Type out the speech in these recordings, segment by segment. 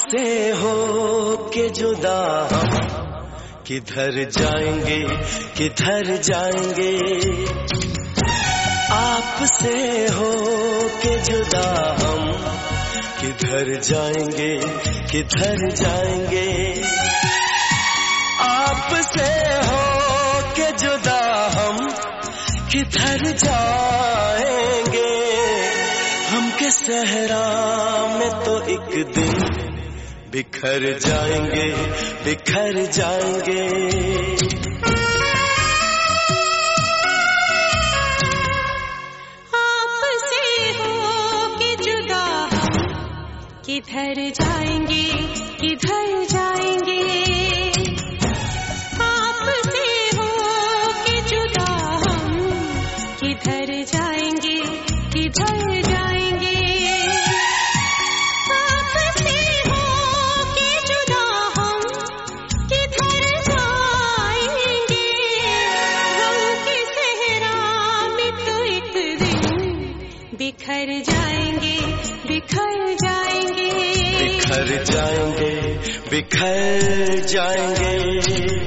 आपसे हो के जुदा हम किधर जाएंगे, किधर जाएंगे। आपसे हो के जुदा हम किधर जाएंगे, किधर जाएंगे। आपसे हो के जुदा हम किधर जाएंगे। हम के सहरा में तो एक दिन बिखर जाएंगे, बिखर जाएंगे। आपसे हो के जुदा हम किधर जाएंगे, किधर जाएंगे। आपसे हो के जुदा हम किधर जाएंगे, किधर जाएंगे। बिखर जाएंगे, बिखर जाएंगे, बिखर जाएंगे, बिखर जाएंगे।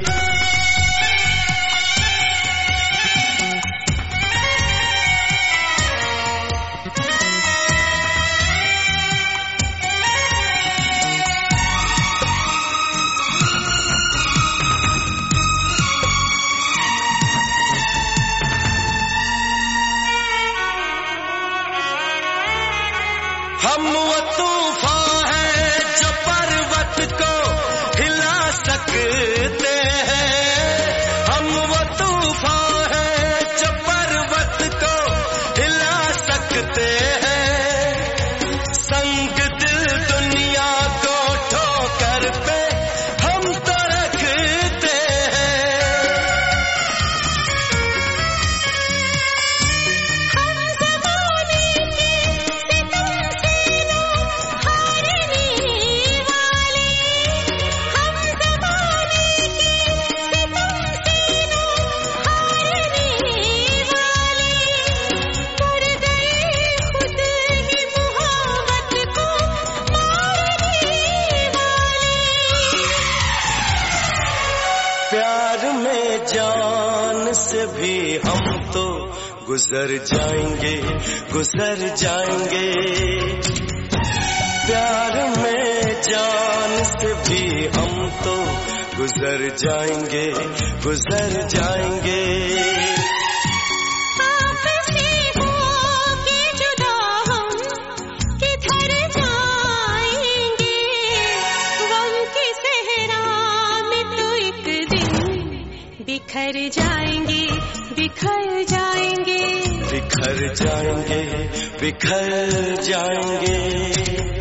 हम वो तूफान हैं जो पर्वत को हिला सकते हैं। हम वो तूफान हैं जो पर्वत को हिला सकते हैं। संग दिल दुनिया को ठोकर पे हम तो रखते हैं। प्यार में जान से भी हम तो गुजर जाएंगे, गुजर जाएंगे। प्यार में जान से भी हम तो गुजर जाएंगे, गुजर जाएंगे। बिखर जाएंगे, बिखर जाएंगे, बिखर जाएंगे, बिखर जाएंगे।